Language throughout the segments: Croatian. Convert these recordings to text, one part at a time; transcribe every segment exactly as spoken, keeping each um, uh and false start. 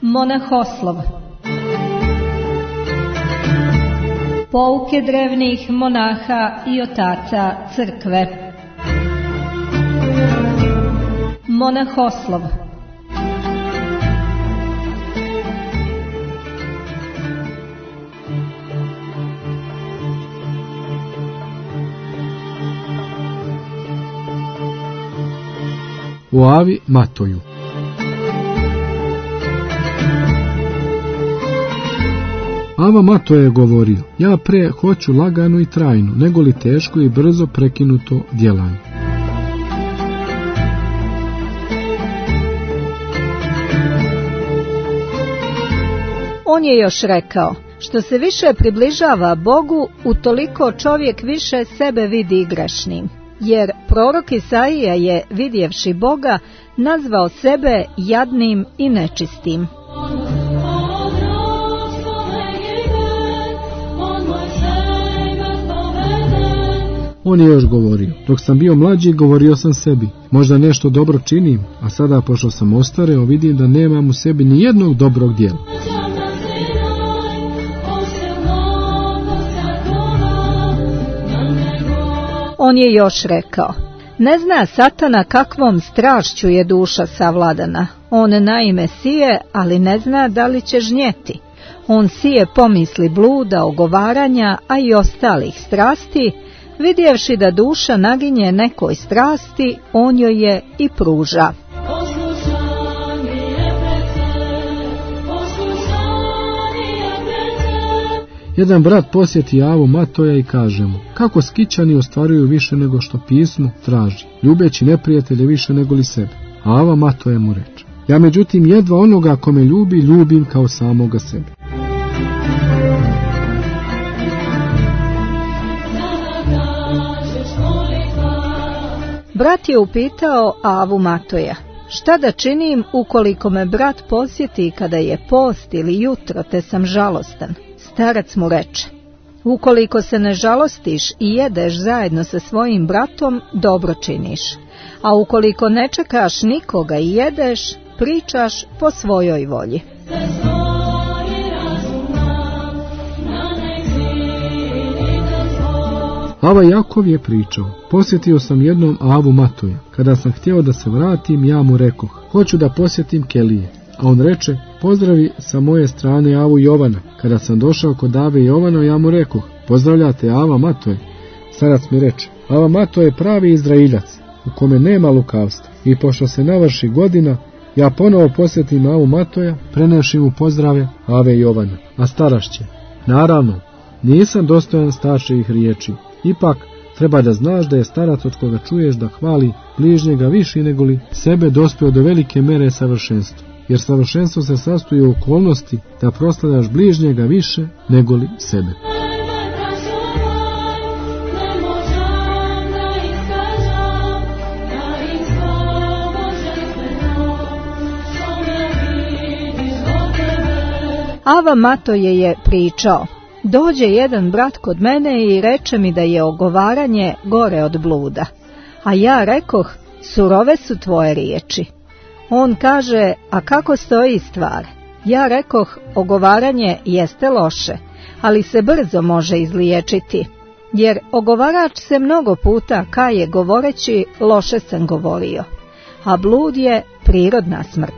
Monahoslov. Pouke drevnih monaha i otaca crkve. Monahoslov. O Avi Matoju. Ava Matoja je govorio: ja pre hoću lagano i trajno, nego li teško i brzo prekinuto djelanje. On je još rekao: što se više približava Bogu, utoliko čovjek više sebe vidi grešnim. Jer prorok Isaija je, vidjevši Boga, nazvao sebe jadnim i nečistim. On je još govorio: dok sam bio mlađi, govorio sam sebi, možda nešto dobro činim, a sada, pošto sam ostareo, vidim da nemam u sebi ni jednog dobrog djela. On je još rekao: ne zna Satana kakvom strašću je duša savladana. On naime sije, ali ne zna da li će žnjeti. On sije pomisli bluda, ogovaranja, a i ostalih strasti. Vidjevši da duša naginje nekoj strasti, on joj je i pruža. Jedan brat posjeti Avu Matoja i kaže mu: kako skićani ostvaruju više nego što pismo traži, ljubeći neprijatelje više nego li sebe. A Ava Matoja mu reče: ja međutim jedva onoga kome ljubi, ljubim kao samoga sebe. Brat je upitao Avu Matoja: šta da činim ukoliko me brat posjeti kada je post ili jutro, te sam žalostan? Starac mu reče: ukoliko se ne žalostiš i jedeš zajedno sa svojim bratom, dobro činiš. A ukoliko ne čekaš nikoga i jedeš, pričaš po svojoj volji. Ava Jakov je pričao: posjetio sam jednom Avu Matoja. Kada sam htio da se vratim, ja mu rekoh: hoću da posjetim kelije. A on reče: pozdravi sa moje strane Avu Jovana. Kada sam došao kod Ave Jovana, ja mu rekoh: pozdravljate Ava Matoje. Starac mi reče: Ava Matoje je pravi Izraeljac, u kome nema lukavstva. I pošto se navrši godina, ja ponovo posjetim Avu Matoja, prenevši mu pozdrave Ave Jovana. A starac će: naravno, nisam dostojan starših riječi. Ipak, treba da znaš da je starac od koga čuješ da hvali bližnjega viši nego li sebe dospio do velike mere savršenstva. Jer savršenstvo se sastoji u okolnosti da proslavljaš bližnjega više nego li sebe. Ava Matoje je pričao: dođe jedan brat kod mene i reče mi da je ogovaranje gore od bluda. A ja rekoh: surove su tvoje riječi. On kaže: a kako stoji stvar? Ja rekoh: ogovaranje jeste loše, ali se brzo može izliječiti. Jer ogovarač se mnogo puta kaje govoreći: loše sam govorio. A blud je prirodna smrt.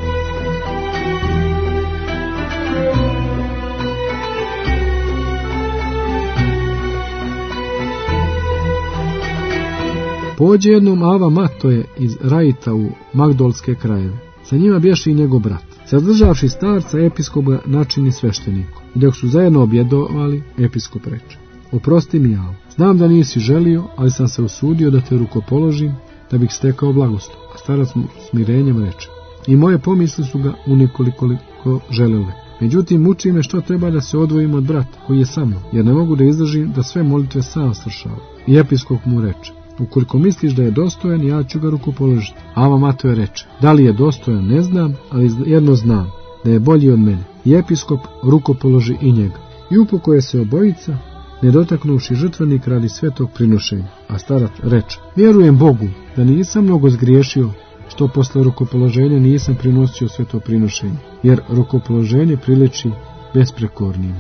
Pođe jednom Ava Matoje iz Rajita u Magdolske krajeve. Sa njima bješe i njegov brat. Zadržavši starca, episkop ga načini sveštenikom. I dok su zajedno objedovali, episkop reče: oprosti mi, Avo, znam da nisi želio, ali sam se usudio da te rukopoložim, da bih stekao blagoslov. A starac mu smirenjem reče: i moje pomisli su ga unikoliko želele. Međutim, muči me što treba da se odvojim od brata koji je sa mnom, jer ne mogu da izdržim da sve molitve sam svršava. I episkop mu reče: ukoliko misliš da je dostojan, ja ću ga rukopoložiti. Ava Matoje reče: da li je dostojan ne znam, ali jedno znam, da je bolji od mene. I episkop rukopoloži i njega. I upokoje se obojica, ne dotaknuši žrtvenik radi svetog prinošenja. A starac reče: vjerujem Bogu da nisam mnogo zgriješio što posle rukopoloženja nisam prinosio sve to prinošenje, jer rukopoloženje priliči besprekornima.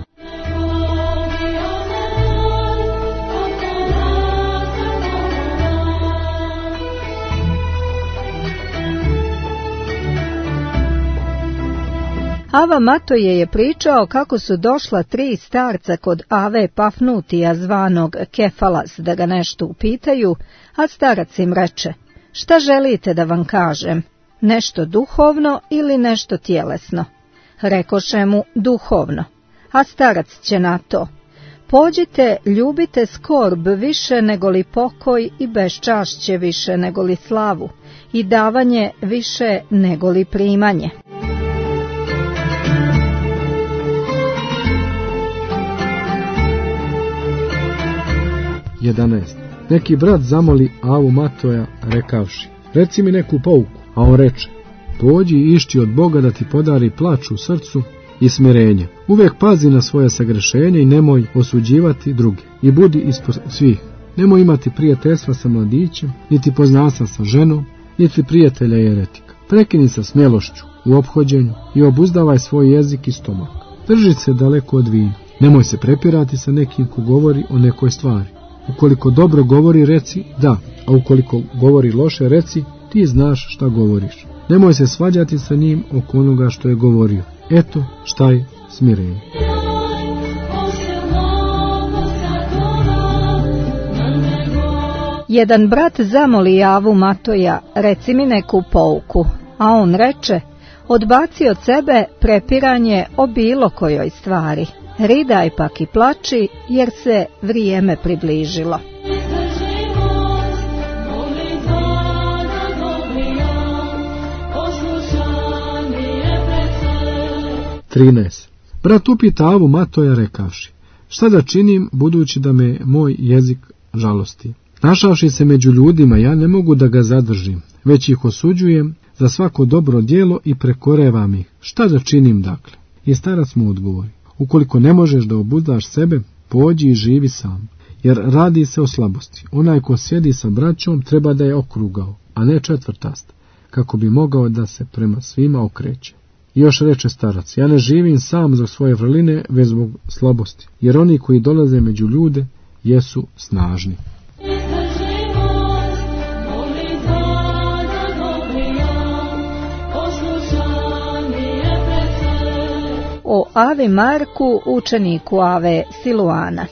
Ava Matoje je pričao kako su došla tri starca kod Ave Pafnutija zvanog Kefalas da ga nešto upitaju, a starac im reče: šta želite da vam kažem, nešto duhovno ili nešto tjelesno? Rekoše mu: duhovno. A starac će na to: pođite, ljubite skorb više nego li pokoj i beščašće više nego li slavu i davanje više nego li primanje. jedanaest. Neki brat zamoli Avu Matoja rekavši: reci mi neku pouku, a on reče: pođi i išči od Boga da ti podari plač u srcu i smirenje. Uvijek pazi na svoje sagrešenje i nemoj osuđivati druge i budi ispod svih. Nemoj imati prijateljstva sa mladićem, niti poznanstva sa ženom, niti prijatelja jeretika. Prekini sa smjelošću u ophođenju i obuzdavaj svoj jezik i stomak. Drži se daleko od vina. Nemoj se prepirati sa nekim ko govori o nekoj stvari. Ukoliko dobro govori, reci da, a ukoliko govori loše, reci ti znaš šta govoriš. Nemoj se svađati sa njim oko onoga što je govorio. Eto šta je smirenje. Jedan brat zamoli Avu Matoja: reci mi neku pouku, a on reče: odbaci od sebe prepiranje o bilo kojoj stvari. Ridaj pak i plači, jer se vrijeme približilo. trinaest. Brat upita Avu Matoja rekavši: šta da činim, budući da me moj jezik žalosti? Našavši se među ljudima, ja ne mogu da ga zadržim, već ih osuđujem za svako dobro djelo i prekorevam ih. Šta da činim dakle? I starac mu odgovori: ukoliko ne možeš da obuzdaš sebe, pođi i živi sam, jer radi se o slabosti. Onaj ko sjedi sa braćom treba da je okrugao, a ne četvrtast, kako bi mogao da se prema svima okreće. I još reče starac: ja ne živim sam zbog svoje vrline, već zbog slabosti, jer oni koji dolaze među ljude jesu snažni. O Avi Marku, učeniku Ave Siluana.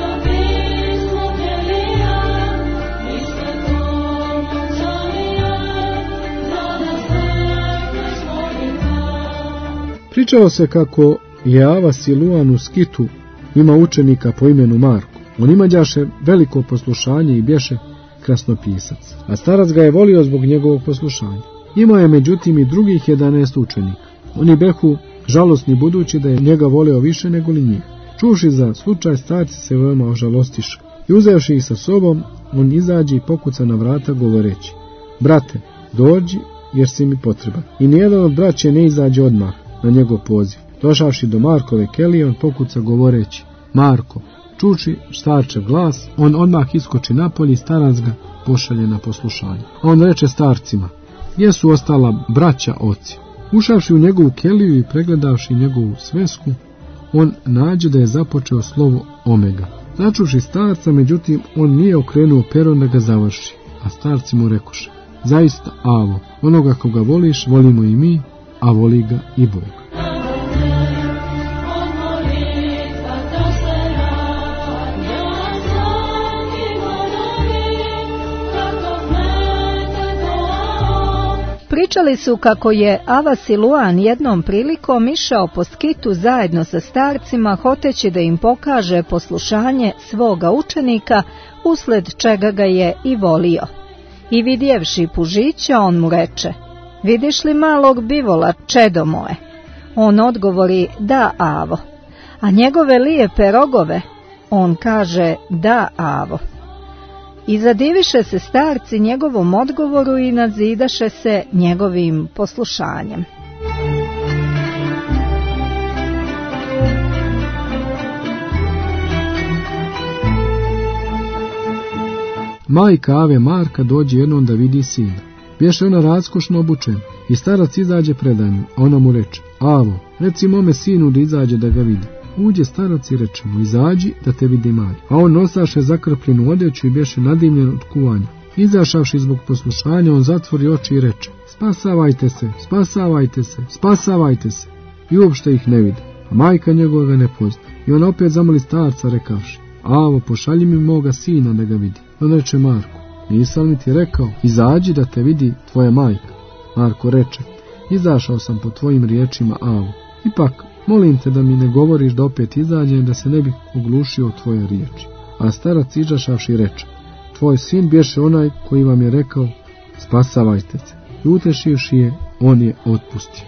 Pričalo se kako je Ava Siluan u Skitu ima učenika po imenu Marko. On imađaše veliko poslušanje i bješe krasnopisac, a starac ga je volio zbog njegovog poslušanja. Imao je međutim i drugih jedanaest učenika. Oni behu žalosni budući da je njega voleo više nego li njih. Čuvši za slučaj, starci se veoma ožalostiše i uzevši ih sa sobom, on izađe i pokuca na vrata govoreći: brate, dođi jer si mi potreban. I nijedan od braće ne izađe odmah na njegov poziv. Došavši do Markove kelije, on pokuca govoreći: Marko. Čuči starčev glas, on odmah iskoči napolje i starac ga pošalje na poslušanje. On reče starcima: gdje su ostala braća oci? Ušavši u njegovu keliju i pregledavši njegovu svesku, on nađe da je započeo slovo omega. Začuši starca, međutim, on nije okrenuo pero da ga završi, a starci mu rekoše: zaista, Avo, onoga koga voliš, volimo i mi, a voli ga i Bog. Pričali su kako je Ava Siluan jednom prilikom išao po Skitu zajedno sa starcima, hoteći da im pokaže poslušanje svoga učenika, usled čega ga je i volio. I vidjevši pužića, on mu reče: vidiš li malog bivola, čedo moje? On odgovori: da, Avo. A njegove lijepe rogove? On kaže: da, Avo. I zadiviše se starci njegovom odgovoru i nazidaše se njegovim poslušanjem. Majka Ave Marka dođe jednom da vidi sina. Bješe ona raskošno obučena i starac izađe pred nju, a ona mu reče: Avo, reci mome sinu da izađe da ga vidi. Uđe starac i reče mu: Izađi da te vidi majka. A on nosaše zakrpljenu odjeću i bješe nadimljen od kuvanja. Izašavši zbog poslušanja, on zatvori oči i reče: Spasavajte se, spasavajte se, spasavajte se. I uopšte ih ne vidi, a majka njegova ga ne pozna. I on opet zamoli starca rekavši: Avo, pošalji mi moga sina da ga vidi. On reče Marku: Nisam li ti rekao, izađi da te vidi tvoja majka? Marko reče: Izašao sam po tvojim riječima, Avo. Ipak, molim te da mi ne govoriš da opet izađem, da se ne bih oglušio o tvoje riječi. A starac izašavši reče: Tvoj sin bješe onaj koji vam je rekao: Spasavajte se. I utešivši je, on je otpustio.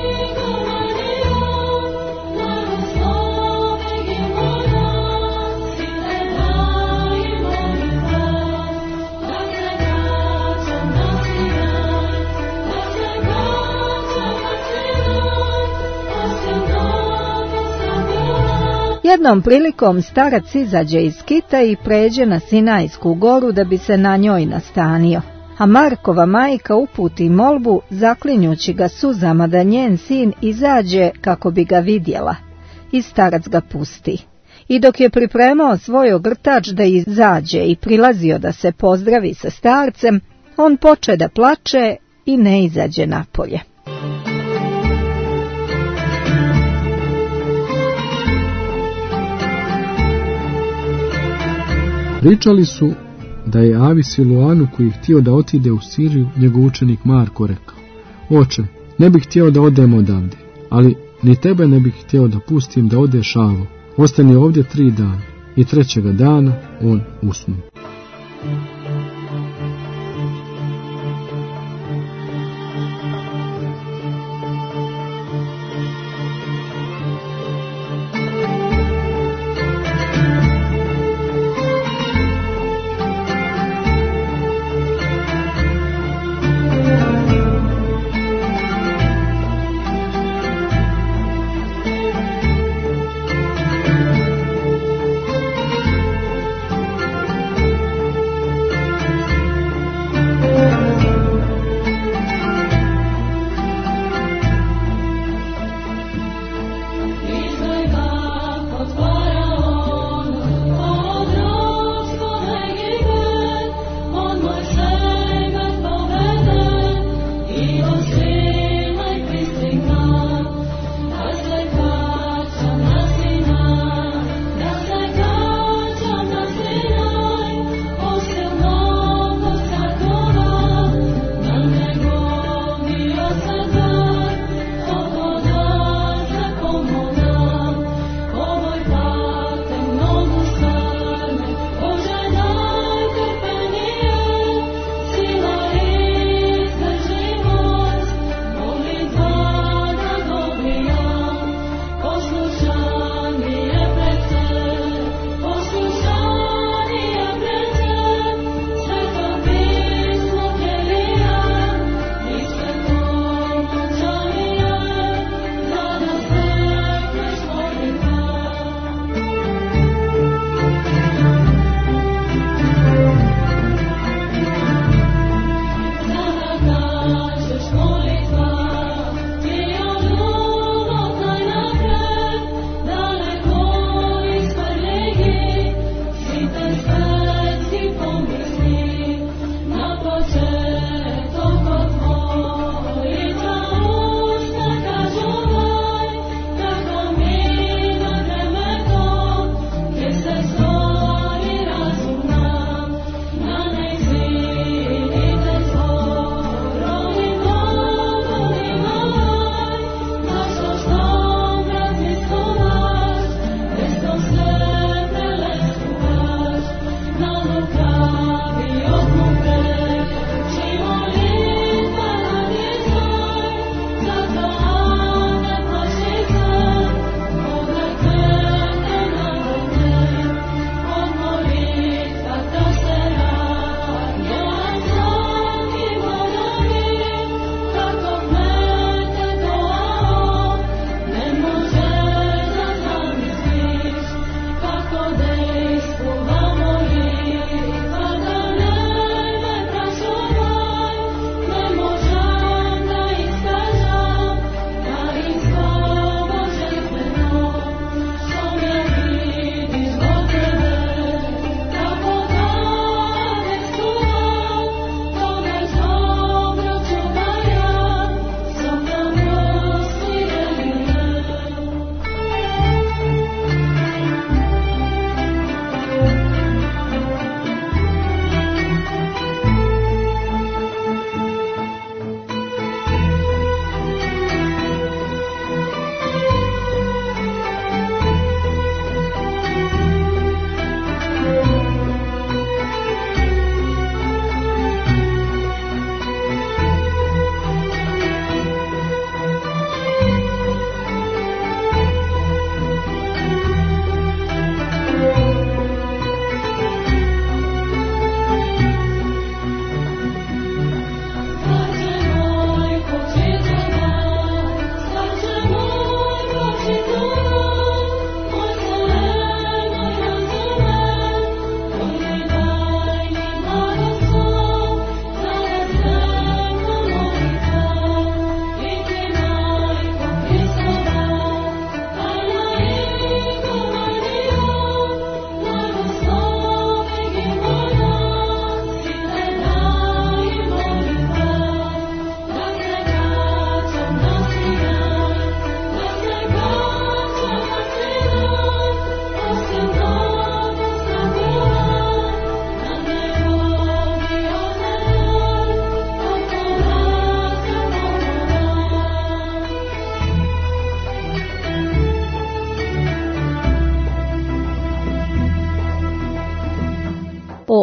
Jednom prilikom starac izađe iz kita i pređe na Sinajsku goru da bi se na njoj nastanio, a Markova majka uputi molbu zaklinjući ga suzama da njen sin izađe kako bi ga vidjela, i starac ga pusti. I dok je pripremao svoj ogrtač da izađe i prilazio da se pozdravi sa starcem, on poče da plače i ne izađe napolje. Pričali su da je Avi Siluanu, koji je htio da otide u Siriju, njegov učenik Marko rekao: Oče, ne bih htio da odem odavde, ali ni tebe ne bih htio da pustim da odeš, Avo. Ostani ovdje tri dana. I trećega dana on usnu.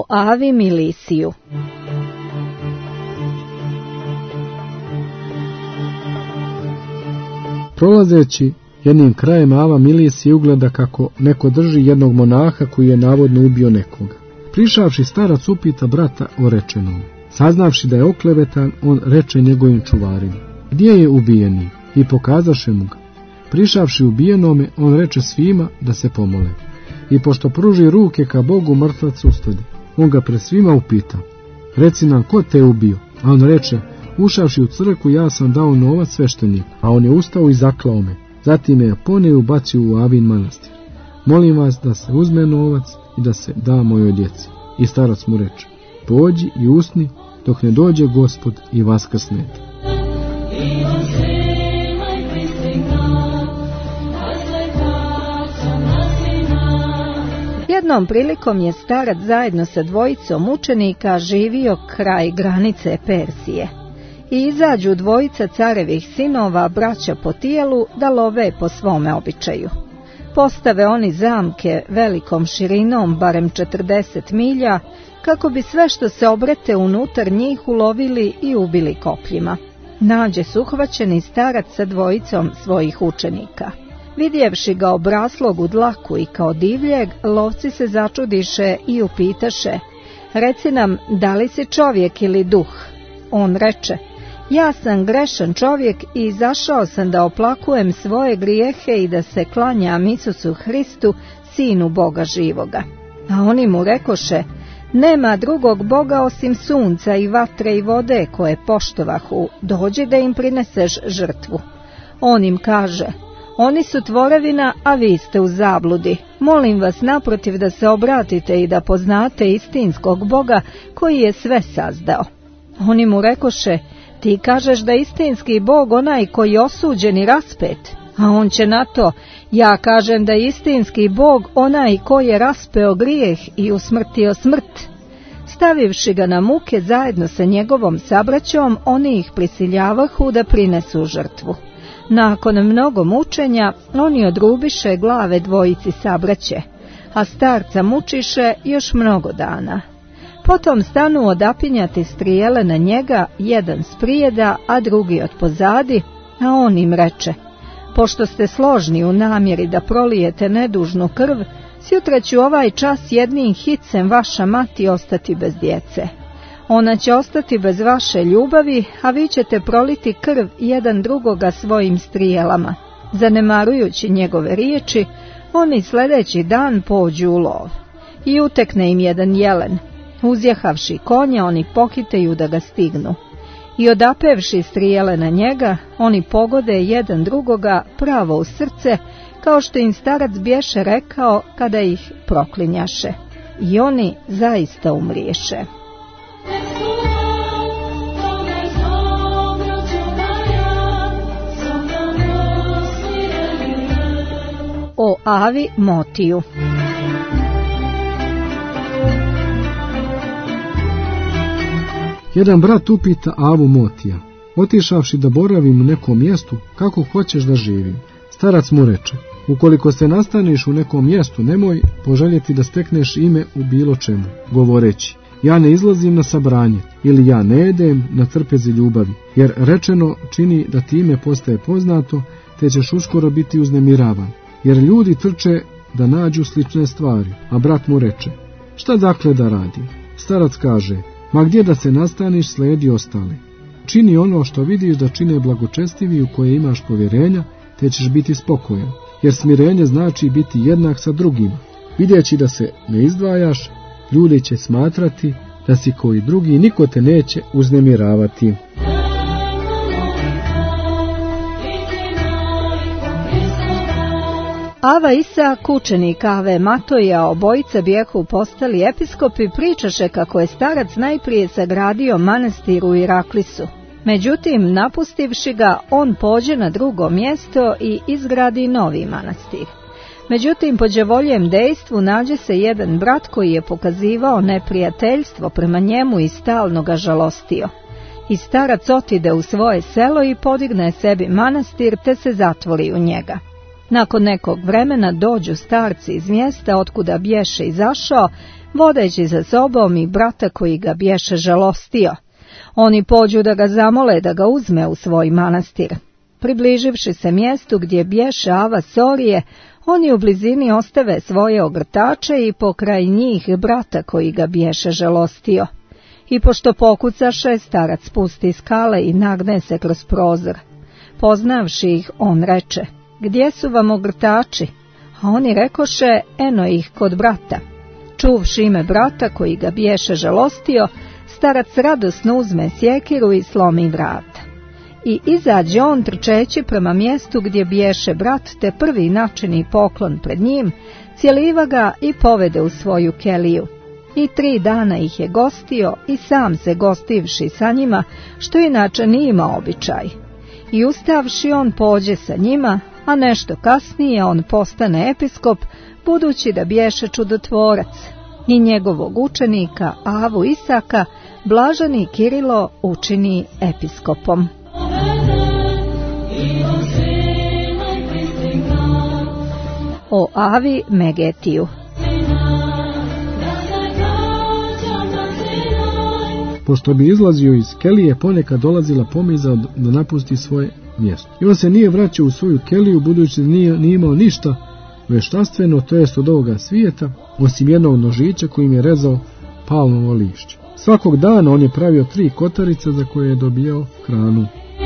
Avi Milisiju. Prolazeći jednim krajem, Ava Milisije ugleda kako neko drži jednog monaha koji je navodno ubio nekoga. Prišavši, starac upita brata o rečenom. Saznavši da je oklevetan, on reče njegovim čuvarima: gdje je ubijeni? I pokazaše mu ga. Prišavši ubijenome, on reče svima da se pomole. I pošto pruži ruke ka Bogu, mrtvac ustade. On ga pred svima upita: reci nam, ko te ubio? A on reče: ušavši u crkvu, ja sam dao novac svešteniku. A on je ustao i zaklao me. Zatim je poneo i ubacio u Avin manastir. Molim vas da se uzme novac i da se da mojoj djeci. I starac mu reče: pođi i usni dok ne dođe Gospod i vaskrsne. Jednom prilikom je starac zajedno sa dvojicom učenika živio kraj granice Persije. I izađu dvojica carevih sinova, braća po tijelu, da love po svome običaju. Postave oni zamke velikom širinom, barem četrdeset milja, kako bi sve što se obrete unutar njih ulovili i ubili kopljima. Nađe su uhvaćeni starac sa dvojicom svojih učenika. Vidjevši ga obraslog u dlaku i kao divljeg, lovci se začudiše i upitaše: reci nam, da li si čovjek ili duh? On reče: ja sam grešan čovjek i izašao sam da oplakujem svoje grijehe i da se klanjam Isusu Hristu, Sinu Boga živoga. A oni mu rekoše: nema drugog Boga osim sunca i vatre i vode koje poštovahu, dođi da im prineseš žrtvu. On im kaže: oni su tvorevina, a vi ste u zabludi. Molim vas naprotiv da se obratite i da poznate istinskog Boga koji je sve sazdao. Oni mu rekoše: ti kažeš da istinski Bog onaj koji je osuđen i raspet. A on će na to: ja kažem da je istinski Bog onaj koji je raspeo grijeh i usmrtio smrt. Stavivši ga na muke zajedno sa njegovom sabraćom, oni ih prisiljavahu da prinesu žrtvu. Nakon mnogo mučenja, oni odrubiše glave dvojici sabraće, a starca mučiše još mnogo dana. Potom stanu odapinjati strijele na njega, jedan sprijeda, a drugi od pozadi, a on im reče: pošto ste složni u namjeri da prolijete nedužnu krv, sjutra će ovaj čas jednim hicem vaša mati ostati bez djece. Ona će ostati bez vaše ljubavi, a vi ćete proliti krv jedan drugoga svojim strijelama. Zanemarujući njegove riječi, oni sljedeći dan pođu u lov. I utekne im jedan jelen. Uzjehavši konja, oni pohiteju da ga stignu. I odapevši strijele na njega, oni pogode jedan drugoga pravo u srce, kao što im starac bješe rekao kada ih proklinjaše. I oni zaista umriješe. O Avi Motiju. Jedan brat upita Avu Motija: otišavši da boravim u nekom mjestu, kako hoćeš da živim? Starac mu reče: ukoliko se nastaniš u nekom mjestu, nemoj poželjeti da stekneš ime u bilo čemu, govoreći: ja ne izlazim na sabranje, ili ja ne jedem na trpezi ljubavi, jer rečeno čini da ti ime postaje poznato, te ćeš uskoro biti uznemiravan, jer ljudi trče da nađu slične stvari. A brat mu reče: šta dakle da radim? Starac kaže: ma gdje da se nastaniš, sledi ostale. Čini ono što vidiš da čine blagočestivi u koje imaš povjerenja, te ćeš biti spokojan, jer smirenje znači biti jednak sa drugima. Vidjeći da se ne izdvajaš, ljudi će smatrati da si koji drugi i niko te neće uznemiravati. Ava Isak, učenik Ave Matoja, obojica bijehu postali episkopi, pričaše kako je starac najprije sagradio manastir u Iraklisu. Međutim, napustivši ga, on pođe na drugo mjesto i izgradi novi manastir. Međutim, po đavoljem dejstvu nađe se jedan brat koji je pokazivao neprijateljstvo prema njemu i stalno ga žalostio. I starac otide u svoje selo i podigne sebi manastir, te se zatvori u njega. Nakon nekog vremena dođu starci iz mjesta otkuda bješe izašao, vodeći za sobom i brata koji ga bješe žalostio. Oni pođu da ga zamole da ga uzme u svoj manastir. Približivši se mjestu gdje bješe Ava Sorije, oni u blizini ostave svoje ogrtače i pokraj njih brata koji ga bješe žalostio. I pošto pokucaše, starac spusti skale i nagne se kroz prozor. Poznavši ih, on reče: gdje su vam ogrtači? A oni rekoše: eno ih kod brata. Čuvši ime brata koji ga bješe žalostio, starac radosno uzme sjekiru i slomi vrata. I izađe on trčeći prema mjestu gdje bješe brat, te prvi načini poklon pred njim, cijeliva ga i povede u svoju keliju. I tri dana ih je gostio i sam se gostivši sa njima, što inače nije imao običaj. I ustavši on pođe sa njima, a nešto kasnije on postane episkop, budući da bješe čudotvorac. I njegovog učenika Avu Isaka blaženi Kirilo učini episkopom. O Avi Megetiju. Pošto bi izlazio iz kelije, ponekad dolazila pomisao da napusti svoje mjesto. I on se nije vraćao u svoju keliju, budući da nije, nije imao ništa veštanstveno, to jest od ovoga svijeta, osim jednog nožića kojim je rezao palmovo lišće. Svakog dana on je pravio tri kotarice za koje je dobijao hranu.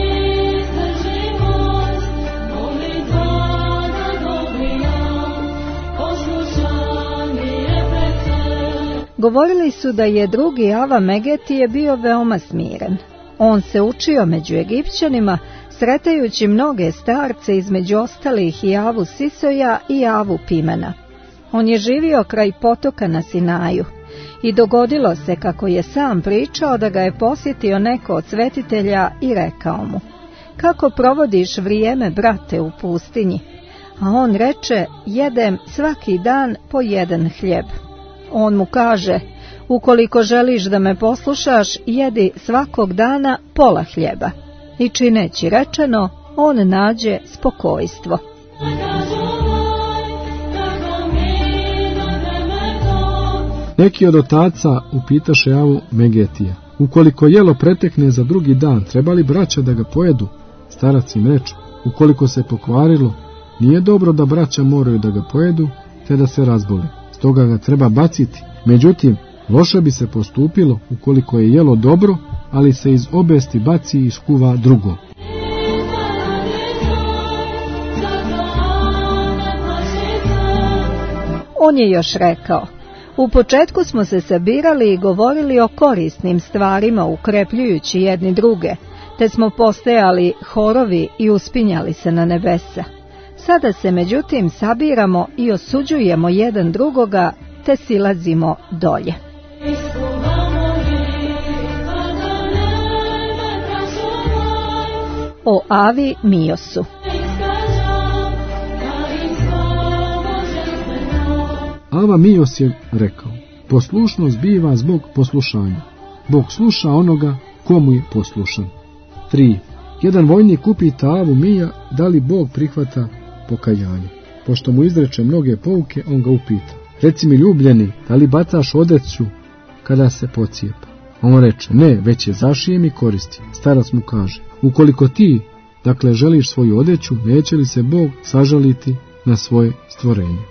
Govorili su da je drugi Ava Megetije bio veoma smiren. On se učio među Egipćanima, sretajući mnoge starce, između ostalih i Avu Sisoja i Avu Pimena. On je živio kraj potoka na Sinaju i dogodilo se, kako je sam pričao, da ga je posjetio neko od svetitelja i rekao mu: kako provodiš vrijeme, brate, u pustinji? A on reče: jedem svaki dan po jedan hljeb. On mu kaže: ukoliko želiš da me poslušaš, jedi svakog dana pola hljeba. I čineći rečeno, on nađe spokojstvo. Neki od otaca upitaše Avu Megetija: ukoliko jelo pretekne za drugi dan, treba li braća da ga pojedu? Starac im reče: ukoliko se pokvarilo, nije dobro da braća moraju da ga pojedu, te da se razbole. Stoga ga treba baciti. Međutim, loše bi se postupilo ukoliko je jelo dobro, ali se iz obesti baci i skuva drugo. On je još rekao: u početku smo se sabirali i govorili o korisnim stvarima, ukrepljujući jedni druge, te smo postajali horovi i uspinjali se na nebesa. Sada se međutim sabiramo i osuđujemo jedan drugoga, te silazimo dolje. O Avi Miosu. Ava Mios je rekao: poslušnost biva zbog poslušanja. Bog sluša onoga komu je poslušan. tri. Jedan vojnik upita Avu Mija da li Bog prihvata pokajanje. Pošto mu izreče mnoge pouke, on ga upita: reci mi, ljubljeni, da li bacaš odeću kada se pocijepa? On reče: ne, već je zašijem i koristim. Starac mu kaže: ukoliko ti, dakle, želiš svoju odeću, neće li se Bog sažaliti na svoje stvorenje?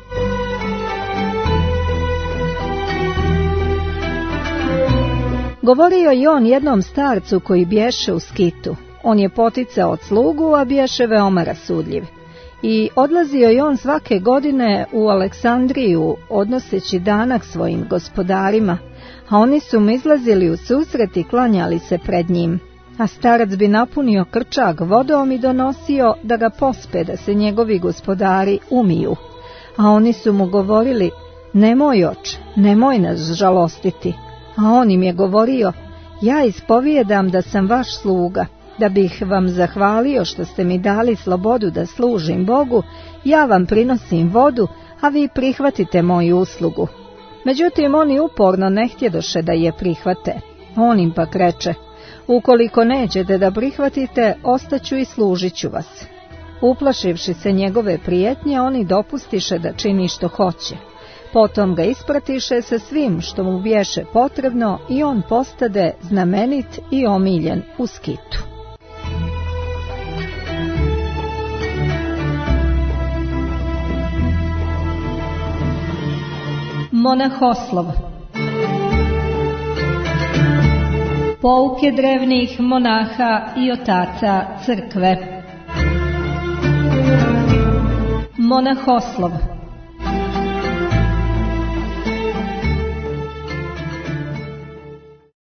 Govorio je on jednom starcu koji bješe u skitu. On je poticao od slugu, a bješe veoma rasudljiv. I odlazio je on svake godine u Aleksandriju, odnoseći danak svojim gospodarima, a oni su mu izlazili u susret i klanjali se pred njim. A starac bi napunio krčak vodom i donosio da ga pospe, da se njegovi gospodari umiju. A oni su mu govorili: nemoj, oče, nemoj nas žalostiti. A on im je govorio: ja ispovijedam da sam vaš sluga, da bih vam zahvalio što ste mi dali slobodu da služim Bogu, ja vam prinosim vodu, a vi prihvatite moju uslugu. Međutim, oni uporno ne htjedoše da je prihvate. On im pak reče: ukoliko nećete da prihvatite, ostaću i služit ću vas. Uplašivši se njegove prijetnje, oni dopustiše da čini što hoće. Potom ga ispratiše sa svim što mu bješe potrebno i on postade znamenit i omiljen u Skitu. Monahoslov. Pouke drevnih monaha i otaca crkve. Monahoslov.